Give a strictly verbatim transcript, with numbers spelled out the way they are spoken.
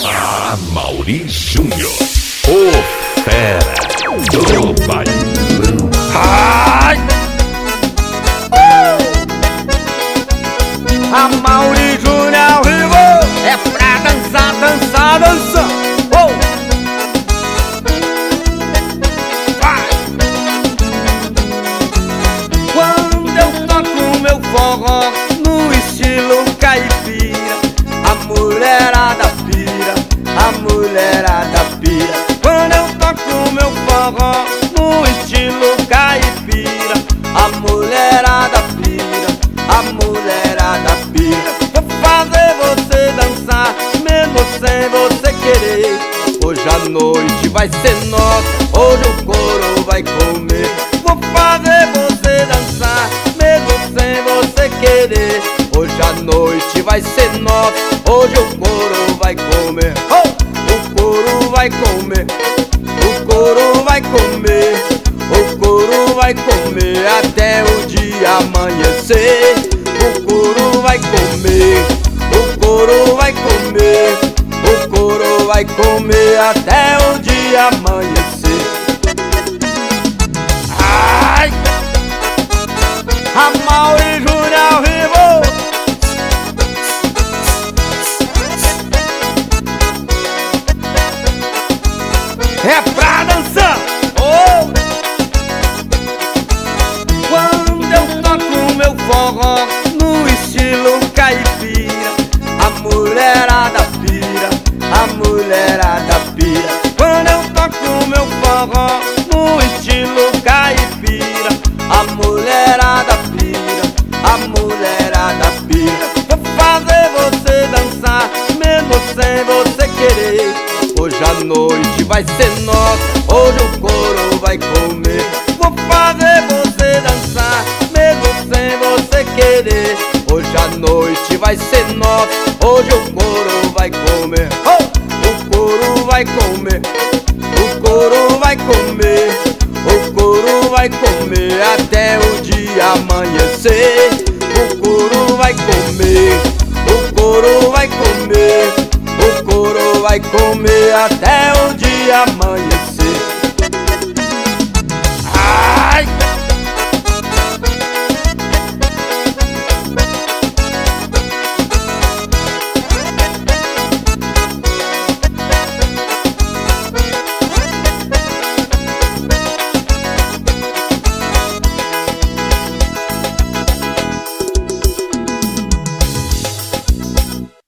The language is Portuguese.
Amaury Júnior, o fera do bailão. Ai! Amaury Júnior ao vivo é pra dançar, dançar, dançar. Oh! Vai! Quando eu toco meu forró no estilo caipira, a mulherada pira, a mulherada pira. Quando eu toco meu forró no estilo caipira, a mulherada pira, a mulherada pira. Vou fazer você dançar, mesmo sem você querer. Hoje a noite vai ser nossa, hoje o couro vai comer. Vou fazer você dançar, mesmo sem você querer. Hoje a noite vai ser nossa, hoje o couro vai comer. Oh! O couro vai comer, o couro vai comer, o couro vai comer até o dia amanhecer. O couro vai comer, o couro vai comer, o couro vai comer até o dia amanhecer. Ai! Amaury Júnior ao vivo. É pra dançar! Oh! Quando eu toco meu forró no estilo caipira, a mulherada pira, a mulherada pira. Quando eu toco meu forró no estilo caipira, a mulherada pira, a mulherada pira. Vou fazer você dançar, mesmo sem você querer. Hoje a noite vai ser nossa, hoje o couro vai comer. Vou fazer você dançar, mesmo sem você querer. Hoje a noite vai ser nossa, hoje o couro vai comer. Oh! O couro vai comer, o couro vai comer, o couro vai comer até o dia amanhecer. O couro vai comer, o couro vai comer, o couro vai comer até